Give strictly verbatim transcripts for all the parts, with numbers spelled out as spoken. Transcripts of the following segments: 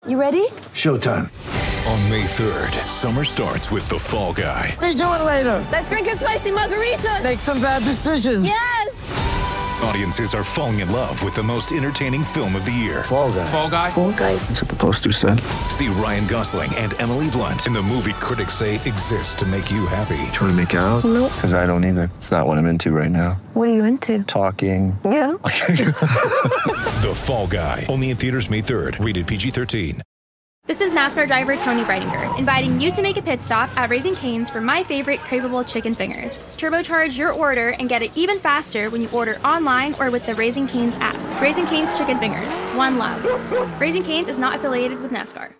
You ready? Showtime. On May third, summer starts with The Fall Guy. Let's do it later. Let's drink a spicy margarita. Make some bad decisions. Yes! Audiences are falling in love with the most entertaining film of the year. Fall Guy. Fall Guy? Fall Guy. That's what the poster said. See Ryan Gosling and Emily Blunt in the movie critics say exists to make you happy. Trying to make it out? Nope. Because I don't either. It's not what I'm into right now. What are you into? Talking. Yeah. The Fall Guy. Only in theaters May third. Rated P G thirteen. This is NASCAR driver Tony Breidinger, inviting you to make a pit stop at Raising Cane's for my favorite craveable chicken fingers. Turbocharge your order and get it even faster when you order online or with the Raising Cane's app. Raising Cane's Chicken Fingers. One love. Raising Cane's is not affiliated with NASCAR.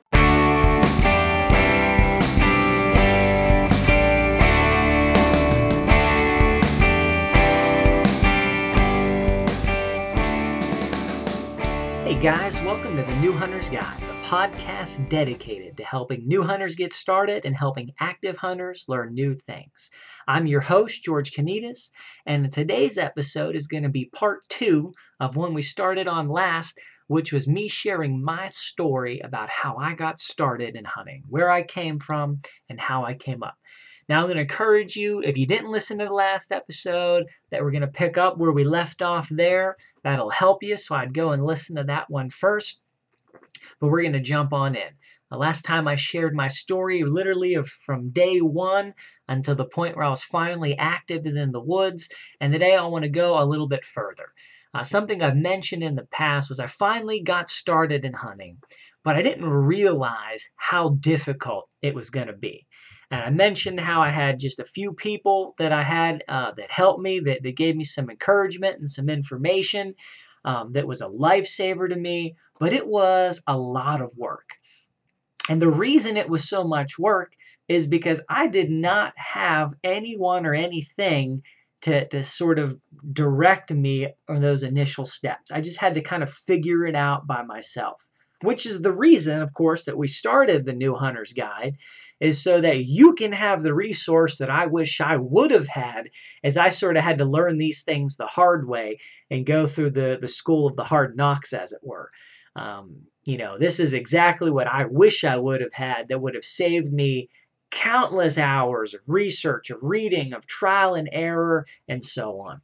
Hey guys, welcome to the New Hunter's Guide, the podcast dedicated to helping new hunters get started and helping active hunters learn new things. I'm your host, George Kanitas, and today's episode is going to be part two of one we started on last, which was me sharing my story about how I got started in hunting, where I came from, and how I came up. Now, I'm going to encourage you, if you didn't listen to the last episode, that we're going to pick up where we left off there. That'll help you, so I'd go and listen to that one first. But we're going to jump on in. The last time I shared my story, literally of from day one until the point where I was finally active in the woods. And today I want to go a little bit further. Uh, something I've mentioned in the past was I finally got started in hunting, but I didn't realize how difficult it was going to be. And I mentioned how I had just a few people that I had uh, that helped me, that, that gave me some encouragement and some information um, that was a lifesaver to me, but it was a lot of work. And the reason it was so much work is because I did not have anyone or anything to, to sort of direct me on those initial steps. I just had to kind of figure it out by myself, which is the reason, of course, that we started the New Hunter's Guide, is so that you can have the resource that I wish I would have had, as I sort of had to learn these things the hard way and go through the, the school of the hard knocks, as it were. Um, you know, this is exactly what I wish I would have had that would have saved me countless hours of research, of reading, of trial and error, and so on.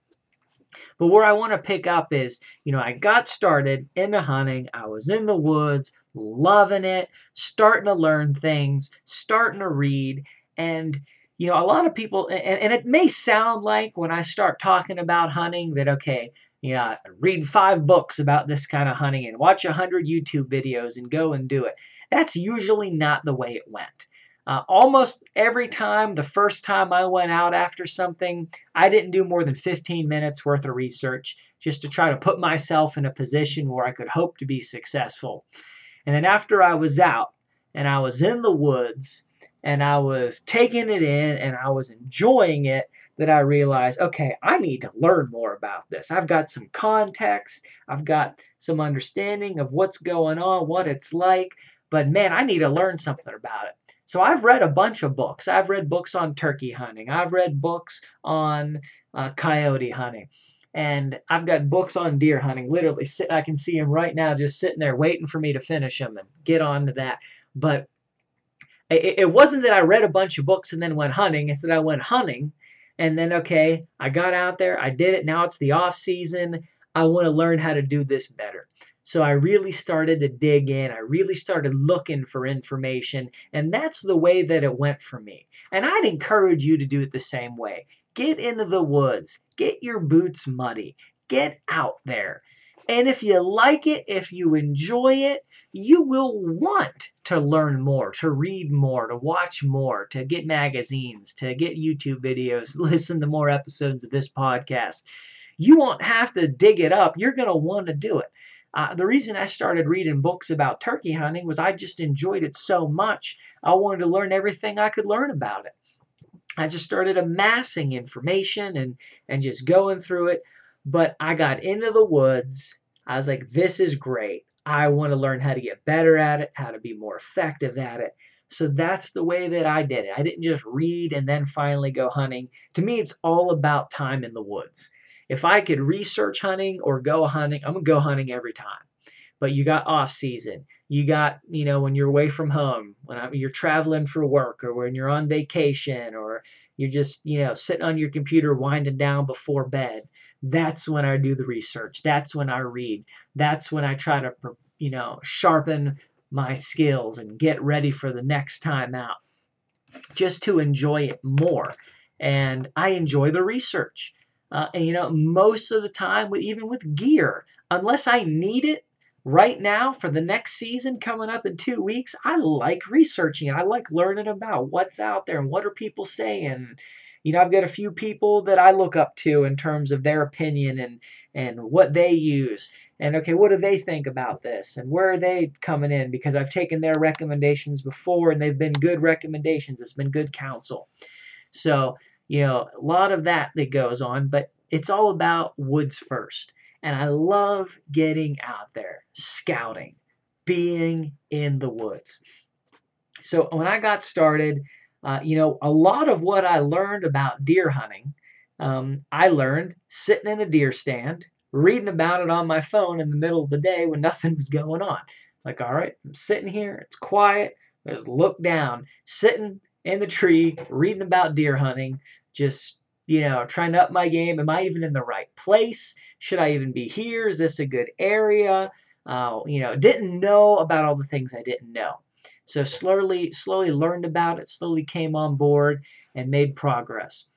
But where I want to pick up is, you know, I got started into hunting. I was in the woods, loving it, starting to learn things, starting to read. And, you know, a lot of people, and, and it may sound like when I start talking about hunting that, okay, you know, read five books about this kind of hunting and watch a hundred YouTube videos and go and do it. That's usually not the way it went. Uh, almost every time, the first time I went out after something, I didn't do more than fifteen minutes worth of research just to try to put myself in a position where I could hope to be successful. And then after I was out and I was in the woods and I was taking it in and I was enjoying it, that I realized, okay, I need to learn more about this. I've got some context. I've got some understanding of what's going on, what it's like. But man, I need to learn something about it. So I've read a bunch of books. I've read books on turkey hunting. I've read books on uh, coyote hunting. And I've got books on deer hunting. Literally, sit, I can see them right now just sitting there waiting for me to finish them and get on to that. But it, it wasn't that I read a bunch of books and then went hunting. It's that I went hunting and then, okay, I got out there. I did it. Now it's the off season. I want to learn how to do this better. So I really started to dig in. I really started looking for information. And that's the way that it went for me. And I'd encourage you to do it the same way. Get into the woods. Get your boots muddy. Get out there. And if you like it, if you enjoy it, you will want to learn more, to read more, to watch more, to get magazines, to get YouTube videos, listen to more episodes of this podcast. You won't have to dig it up. You're going to want to do it. Uh, the reason I started reading books about turkey hunting was I just enjoyed it so much. I wanted to learn everything I could learn about it. I just started amassing information and, and just going through it. But I got into the woods. I was like, this is great. I want to learn how to get better at it, how to be more effective at it. So that's the way that I did it. I didn't just read and then finally go hunting. To me, it's all about time in the woods. If I could research hunting or go hunting, I'm going to go hunting every time. but you got off season. You got, you know, when you're away from home, when you're traveling for work, or when you're on vacation, or you're just, you know, sitting on your computer winding down before bed. That's when I do the research. That's when I read. That's when I try to, you know, sharpen my skills and get ready for the next time out, just to enjoy it more. And I enjoy the research. Uh, and, you know, most of the time, even with gear, unless I need it right now for the next season coming up in two weeks, I like researching it. I like learning about what's out there and what are people saying. You know, I've got a few people that I look up to in terms of their opinion and, and what they use. And, okay, what do they think about this? And where are they coming in? Because I've taken their recommendations before, and they've been good recommendations. It's been good counsel. So, you know, a lot of that that goes on, but it's all about woods first. And I love getting out there, scouting, being in the woods. So when I got started, uh, you know, a lot of what I learned about deer hunting, um, I learned sitting in a deer stand, reading about it on my phone in the middle of the day when nothing was going on. Like, all right, I'm sitting here, it's quiet, just look down, sitting in the tree, reading about deer hunting, just, you know, trying to up my game. Am I even in the right place? Should I even be here? Is this a good area? Uh, you know, didn't know about all the things I didn't know. So slowly, slowly learned about it, slowly came on board and made progress.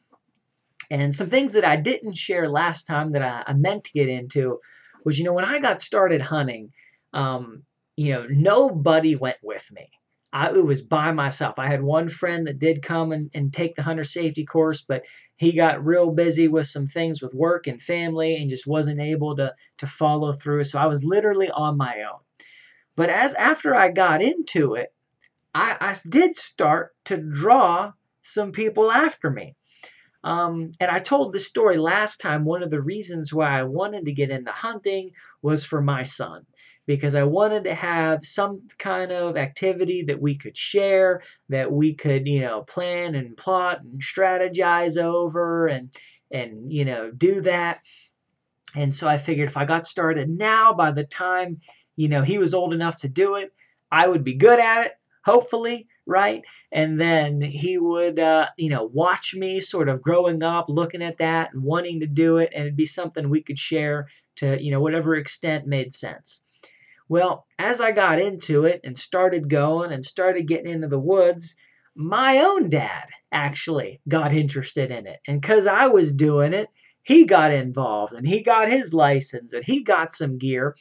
And some things that I didn't share last time that I, I meant to get into was, you know, when I got started hunting, um, you know, nobody went with me. I it was by myself. I had one friend that did come and, and take the hunter safety course, but he got real busy with some things with work and family and just wasn't able to, to follow through. So I was literally on my own. But as after I got into it, I, I did start to draw some people after me. Um, and I told this story last time. One of the reasons why I wanted to get into hunting was for my son, because I wanted to have some kind of activity that we could share, that we could, you know, plan and plot and strategize over and, and, you know, do that. And so I figured if I got started now, by the time, you know, he was old enough to do it, I would be good at it, hopefully, right? And then he would, uh, you know, watch me sort of growing up, looking at that and wanting to do it. And it'd be something we could share to, you know, whatever extent made sense. Well, as I got into it and started going and started getting into the woods, my own dad actually got interested in it. And because I was doing it, he got involved and he got his license and he got some gear.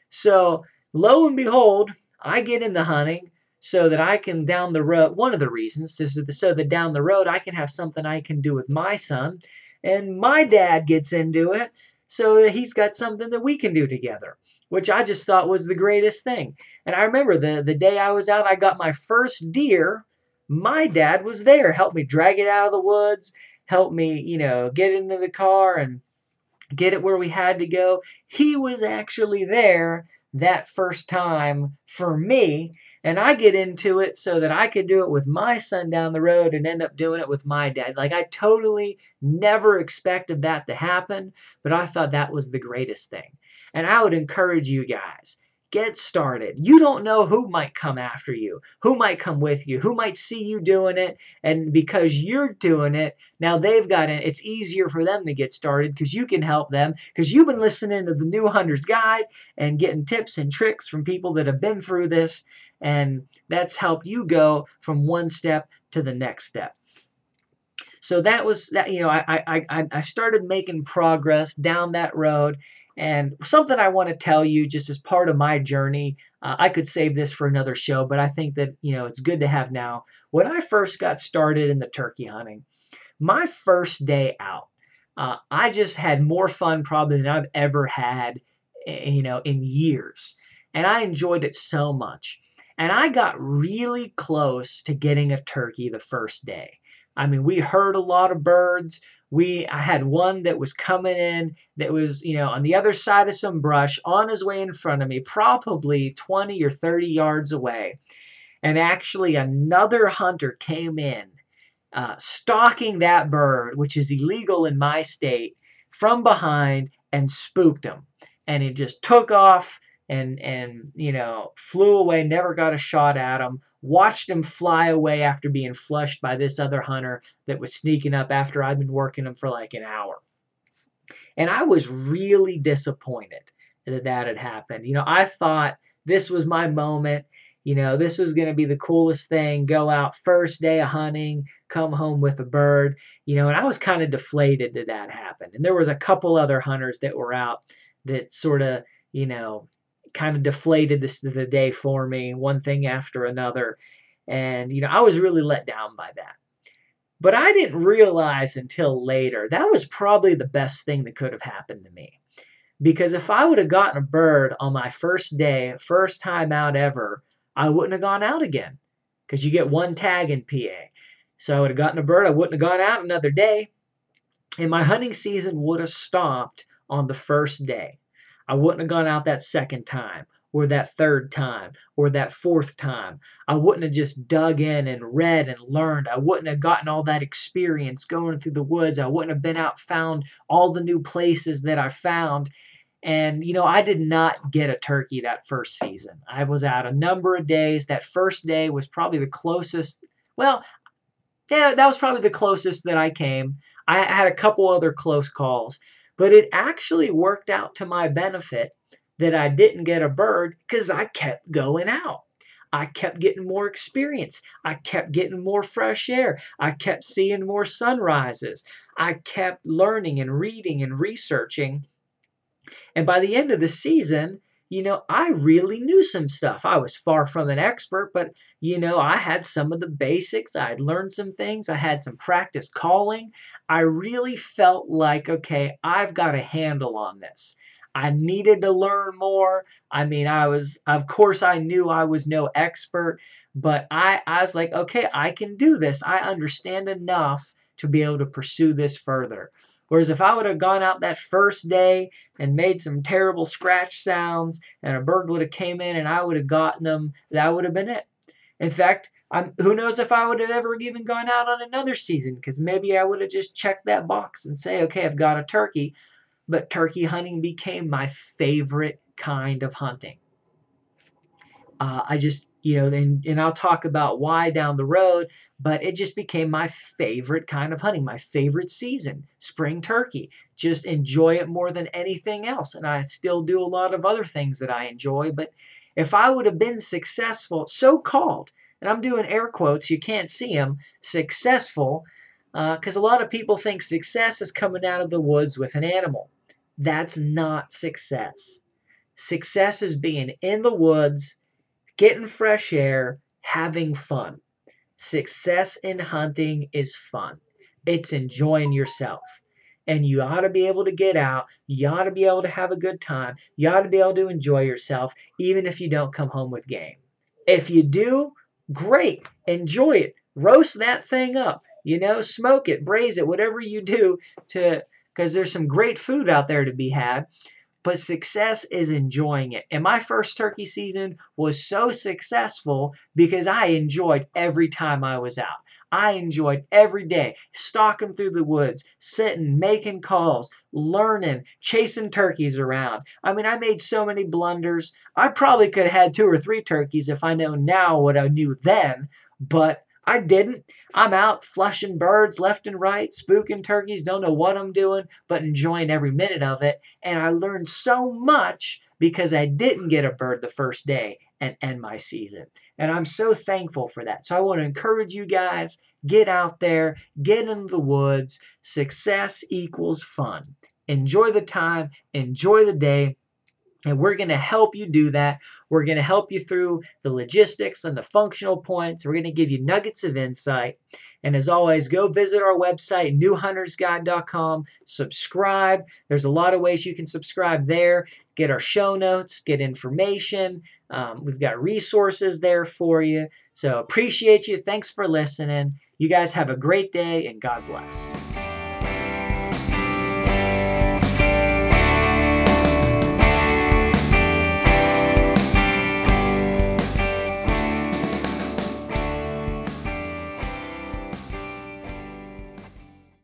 So lo and behold, I get into hunting so that I can down the road, one of the reasons is so that down the road I can have something I can do with my son. And my dad gets into it so that he's got something that we can do together, which I just thought was the greatest thing. And I remember the, the day I was out, I got my first deer. My dad was there, helped me drag it out of the woods, helped me, you know, get into the car and get it where we had to go. He was actually there that first time for me. And I get into it so that I could do it with my son down the road and end up doing it with my dad. Like, I totally never expected that to happen, but I thought that was the greatest thing. And I would encourage you guys, get started. You don't know who might come after you, who might come with you, who might see you doing it. And because you're doing it, now they've got it. It's easier for them to get started because you can help them because you've been listening to the New Hunter's Guide and getting tips and tricks from people that have been through this. And that's helped you go from one step to the next step. So that was that, you know, I, I, I started making progress down that road. And something I want to tell you just as part of my journey, uh, I could save this for another show, but I think that, you know, it's good to have now. When I first got started in the turkey hunting, my first day out, uh, I just had more fun probably than I've ever had, you know, in years. And I enjoyed it so much. And I got really close to getting a turkey the first day. I mean, we heard a lot of birds. We, I had one that was coming in that was, you know, on the other side of some brush on his way in front of me, probably twenty or thirty yards away. And actually another hunter came in, uh, stalking that bird, which is illegal in my state, from behind and spooked him. And it just took off, and, and you know, flew away, never got a shot at him, watched him fly away after being flushed by this other hunter that was sneaking up after I'd been working him for like an hour. And I was really disappointed that that had happened. You know, I thought this was my moment. You know, this was going to be the coolest thing. Go out first day of hunting, come home with a bird. You know, and I was kind of deflated that that happened. And there was a couple other hunters that were out that sort of, you know, kind of deflated this the day for me, one thing after another. And, you know, I was really let down by that. But I didn't realize until later that was probably the best thing that could have happened to me. Because if I would have gotten a bird on my first day, first time out ever, I wouldn't have gone out again. Because you get one tag in P A. So I would have gotten a bird, I wouldn't have gone out another day. And my hunting season would have stopped on the first day. I wouldn't have gone out that second time, or that third time, or that fourth time. I wouldn't have just dug in and read and learned. I wouldn't have gotten all that experience going through the woods. I wouldn't have been out, found all the new places that I found. And, you know, I did not get a turkey that first season. I was out a number of days. That first day was probably the closest. Well, yeah, that was probably the closest that I came. I had a couple other close calls, but it actually worked out to my benefit that I didn't get a bird because I kept going out. I kept getting more experience. I kept getting more fresh air. I kept seeing more sunrises. I kept learning and reading and researching. And by the end of the season, you know, I really knew some stuff. I was far from an expert, but, you know, I had some of the basics. I had learned some things. I had some practice calling. I really felt like, okay, I've got a handle on this. I needed to learn more. I mean, I was, of course, I knew I was no expert, but I, I was like, okay, I can do this. I understand enough to be able to pursue this further. Whereas if I would have gone out that first day and made some terrible scratch sounds and a bird would have came in and I would have gotten them, that would have been it. In fact, I'm, who knows if I would have ever even gone out on another season, because maybe I would have just checked that box and say, okay, I've got a turkey. But turkey hunting became my favorite kind of hunting. Uh, I just, you know, and, and I'll talk about why down the road, but it just became my favorite kind of hunting, my favorite season, spring turkey. Just enjoy it more than anything else. And I still do a lot of other things that I enjoy. But if I would have been successful, so-called, and I'm doing air quotes, you can't see them, successful, because uh, a lot of people think success is coming out of the woods with an animal. That's not success. Success is being in the woods, getting fresh air, having fun. Success in hunting is fun. It's enjoying yourself. And you ought to be able to get out. You ought to be able to have a good time. You ought to be able to enjoy yourself, even if you don't come home with game. If you do, great. Enjoy it. Roast that thing up. You know, smoke it, braise it, whatever you do to... because there's some great food out there to be had, but success is enjoying it. And my first turkey season was so successful because I enjoyed every time I was out. I enjoyed every day, stalking through the woods, sitting, making calls, learning, chasing turkeys around. I mean, I made so many blunders. I probably could have had two or three turkeys if I know now what I knew then, but I didn't. I'm out flushing birds left and right, spooking turkeys, don't know what I'm doing, but enjoying every minute of it. And I learned so much because I didn't get a bird the first day and end my season. And I'm so thankful for that. So I want to encourage you guys, get out there, get in the woods. Success equals fun. Enjoy the time, enjoy the day. And we're going to help you do that. We're going to help you through the logistics and the functional points. We're going to give you nuggets of insight. And as always, go visit our website, new hunters guide dot com. Subscribe. There's a lot of ways you can subscribe there. Get our show notes, get information. Um, we've got resources there for you. So appreciate you. Thanks for listening. You guys have a great day and God bless.